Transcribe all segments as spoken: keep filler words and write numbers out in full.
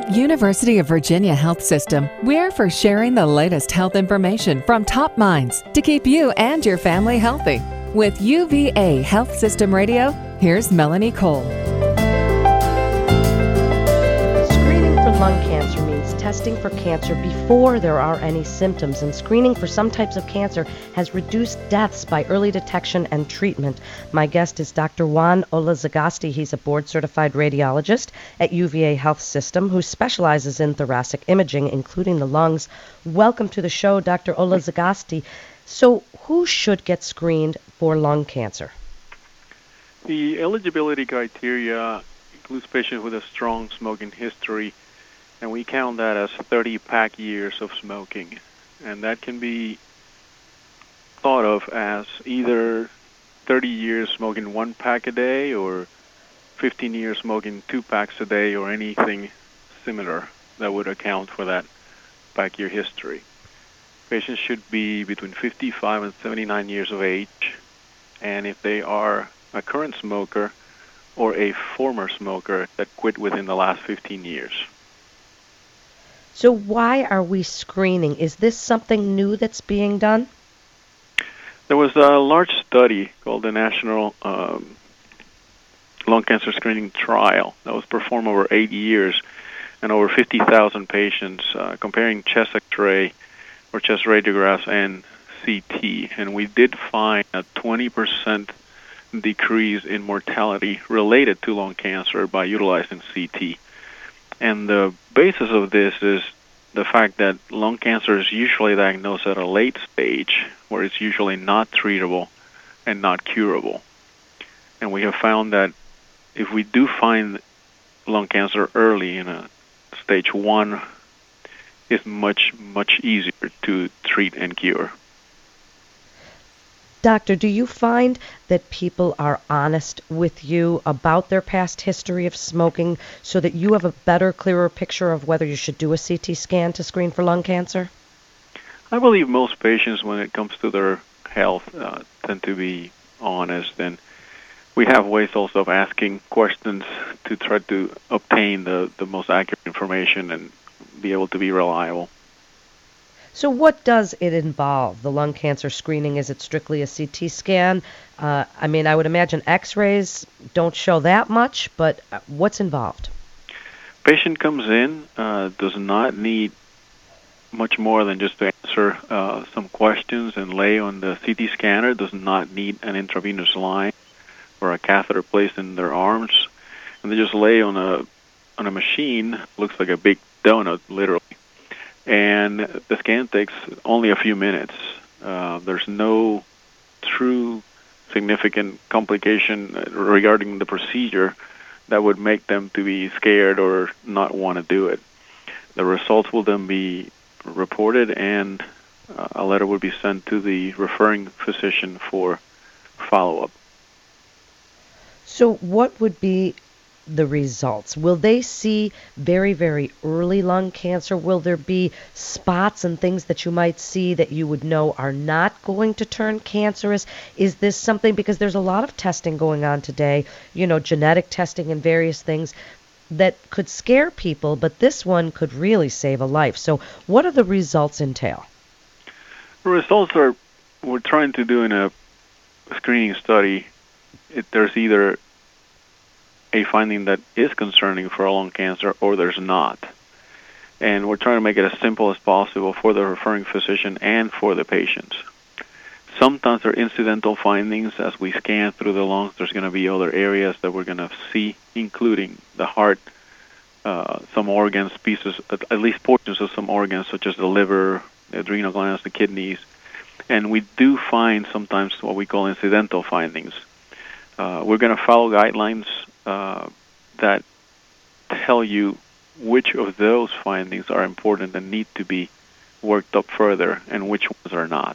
At University of Virginia Health System, we're for sharing the latest health information from top minds to keep you and your family healthy. With U V A Health System Radio, here's Melanie Cole. Screening for lung cancer means testing for cancer before there are any symptoms, and screening for some types of cancer has reduced deaths by early detection and treatment. My guest is Doctor Juan Olazagasti. He's a board-certified radiologist at U V A Health System who specializes in thoracic imaging, including the lungs. Welcome to the show, Doctor Olazagasti. So who should get screened for lung cancer? The eligibility criteria includes patients with a strong smoking history, and we count that as thirty pack years of smoking. And that can be thought of as either thirty years smoking one pack a day or fifteen years smoking two packs a day or anything similar that would account for that pack year history. Patients should be between fifty-five and seventy-nine years of age, and if they are a current smoker or a former smoker that quit within the last fifteen years. So why are we screening? Is this something new that's being done? There was a large study called the National um, Lung Cancer Screening Trial that was performed over eight years and over fifty thousand patients uh, comparing chest X-ray or chest radiographs and C T. And we did find a twenty percent decrease in mortality related to lung cancer by utilizing C T. And the basis of this is the fact that lung cancer is usually diagnosed at a late stage where it's usually not treatable and not curable. And we have found that if we do find lung cancer early in a stage one, it's much, much easier to treat and cure. Doctor, do you find that people are honest with you about their past history of smoking so that you have a better, clearer picture of whether you should do a C T scan to screen for lung cancer? I believe most patients, when it comes to their health, uh, tend to be honest, and we have ways also of asking questions to try to obtain the, the most accurate information and be able to be reliable. So what does it involve, the lung cancer screening? Is it strictly a C T scan? Uh, I mean, I would imagine X-rays don't show that much, but what's involved? Patient comes in, uh, does not need much more than just to answer uh, some questions and lay on the C T scanner, does not need an intravenous line or a catheter placed in their arms, and they just lay on a on a machine, looks like a big donut, literally. And the scan takes only a few minutes. Uh, there's no true significant complication regarding the procedure that would make them to be scared or not want to do it. The results will then be reported, and uh, a letter will be sent to the referring physician for follow-up. So what would be the results? Will they see very, very early lung cancer? Will there be spots and things that you might see that you would know are not going to turn cancerous? Is this something, because there's a lot of testing going on today, you know, genetic testing and various things that could scare people, but this one could really save a life. So what do the results entail? The results are, we're trying to do in a screening study, it, there's either a finding that is concerning for lung cancer or there's not. And we're trying to make it as simple as possible for the referring physician and for the patients. Sometimes there are incidental findings. As we scan through the lungs, there's going to be other areas that we're going to see, including the heart, uh, some organs, pieces, at least portions of some organs, such as the liver, the adrenal glands, the kidneys. And we do find sometimes what we call incidental findings. Uh, we're going to follow guidelines uh, that tell you which of those findings are important and need to be worked up further and which ones are not.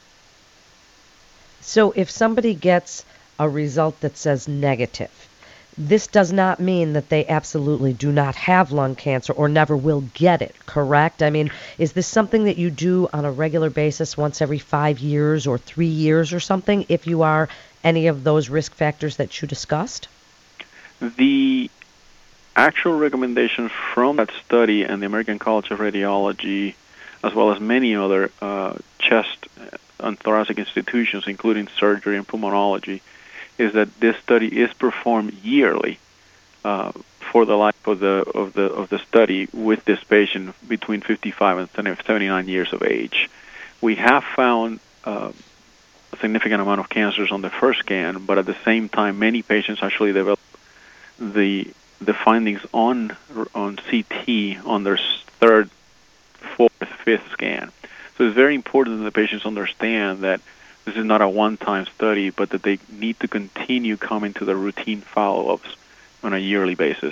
So if somebody gets a result that says negative, this does not mean that they absolutely do not have lung cancer or never will get it, correct? I mean, is this something that you do on a regular basis once every five years or three years or something if you are any of those risk factors that you discussed? The actual recommendations from that study and the American College of Radiology, as well as many other uh, chest and thoracic institutions, including surgery and pulmonology, is that this study is performed yearly uh, for the life of the of the of the study with this patient between fifty-five and seventy-nine years of age. We have found uh, a significant amount of cancers on the first scan, but at the same time, many patients actually develop the the findings on on C T on their third, fourth, fifth scan. So it's very important that the patients understand that this is not a one-time study, but that they need to continue coming to the routine follow-ups on a yearly basis.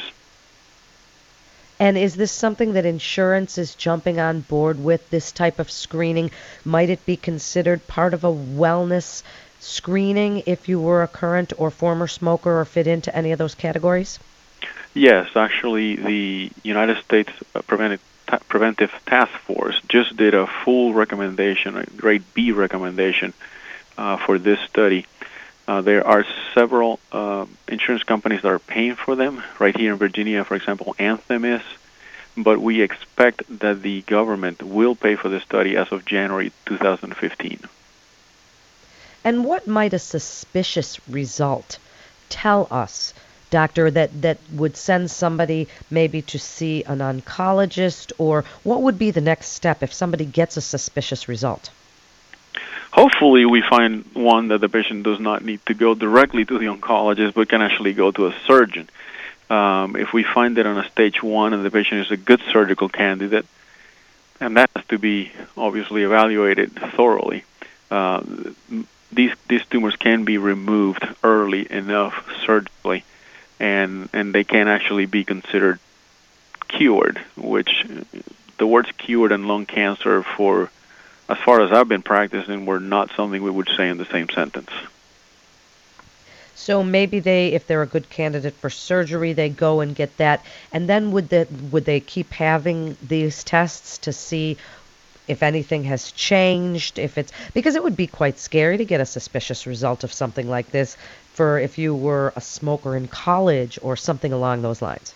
And is this something that insurance is jumping on board with, this type of screening? Might it be considered part of a wellness screening if you were a current or former smoker or fit into any of those categories? Yes, actually, the United States Preventive, Preventive Task Force just did a full recommendation, a grade B recommendation uh, for this study. Uh, there are several uh, insurance companies that are paying for them. Right here in Virginia, for example, Anthem is. But we expect that the government will pay for this study as of January two thousand fifteen. And what might a suspicious result tell us, doctor, that, that would send somebody maybe to see an oncologist, or what would be the next step if somebody gets a suspicious result? Hopefully we find one that the patient does not need to go directly to the oncologist, but can actually go to a surgeon. Um, if we find it on a stage one and the patient is a good surgical candidate, and that has to be obviously evaluated thoroughly, uh, these these tumors can be removed early enough surgically, and and they can actually be considered cured, which the words cured and lung cancer, for as far as I've been practicing, were not something we would say in the same sentence. So maybe they, if they're a good candidate for surgery, they go and get that, and then would that would they keep having these tests to see if anything has changed, if it's, because it would be quite scary to get a suspicious result of something like this for if you were a smoker in college or something along those lines.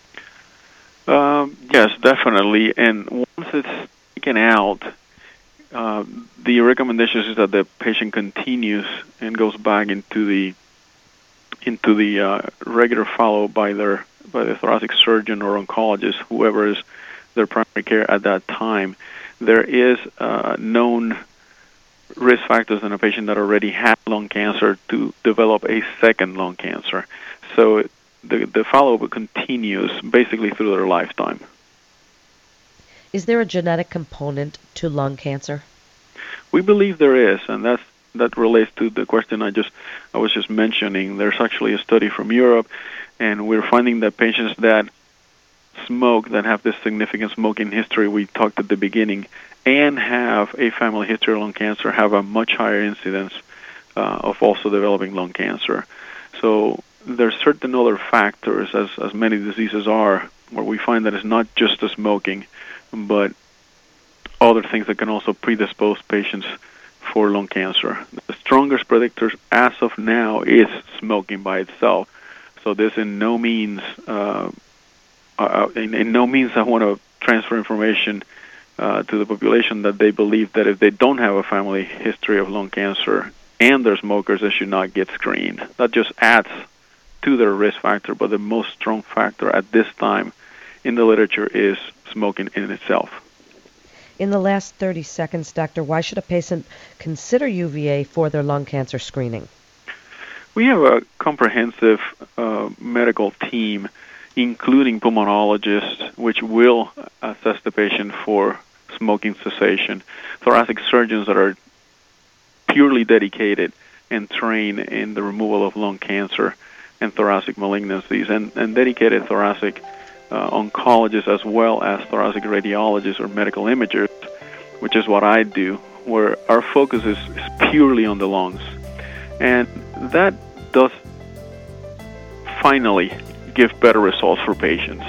Um, yes, definitely. And once it's taken out, uh, the recommendation is that the patient continues and goes back into the into the uh, regular follow by their by the thoracic surgeon or oncologist, whoever is their primary care at that time. There is uh, known risk factors in a patient that already had lung cancer to develop a second lung cancer. So the the follow-up continues basically through their lifetime. Is there a genetic component to lung cancer? We believe there is, and that's that relates to the question I just I was just mentioning. There's actually a study from Europe, and we're finding that patients that smoke, that have this significant smoking history we talked at the beginning, and have a family history of lung cancer, have a much higher incidence uh, of also developing lung cancer. So there's certain other factors, as, as many diseases are, where we find that it's not just the smoking, but other things that can also predispose patients for lung cancer. The strongest predictor as of now is smoking by itself. So this in no means, uh, uh, in, in no means I want to transfer information uh, to the population that they believe that if they don't have a family history of lung cancer and they're smokers, they should not get screened. That just adds to their risk factor, but the most strong factor at this time in the literature is smoking in itself. In the last thirty seconds, doctor, why should a patient consider U V A for their lung cancer screening? We have a comprehensive uh, medical team, including pulmonologists, which will assess the patient for smoking cessation, thoracic surgeons that are purely dedicated and trained in the removal of lung cancer and thoracic malignancies, and, and dedicated thoracic uh, oncologists as well as thoracic radiologists or medical imagers, which is what I do, where our focus is, is purely on the lungs. And that does finally give better results for patients.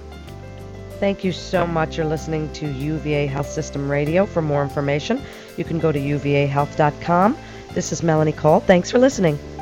Thank you so much. You're listening to U V A Health System Radio. For more information, you can go to U V A health dot com. This is Melanie Cole. Thanks for listening.